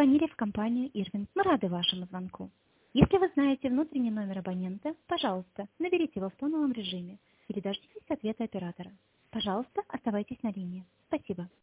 позвонили в компанию Ирвинг. Мы рады вашему звонку. Если вы знаете внутренний номер абонента, пожалуйста, наберите его в фоновом режиме или дождитесь ответа оператора. Пожалуйста, оставайтесь на линии. Спасибо.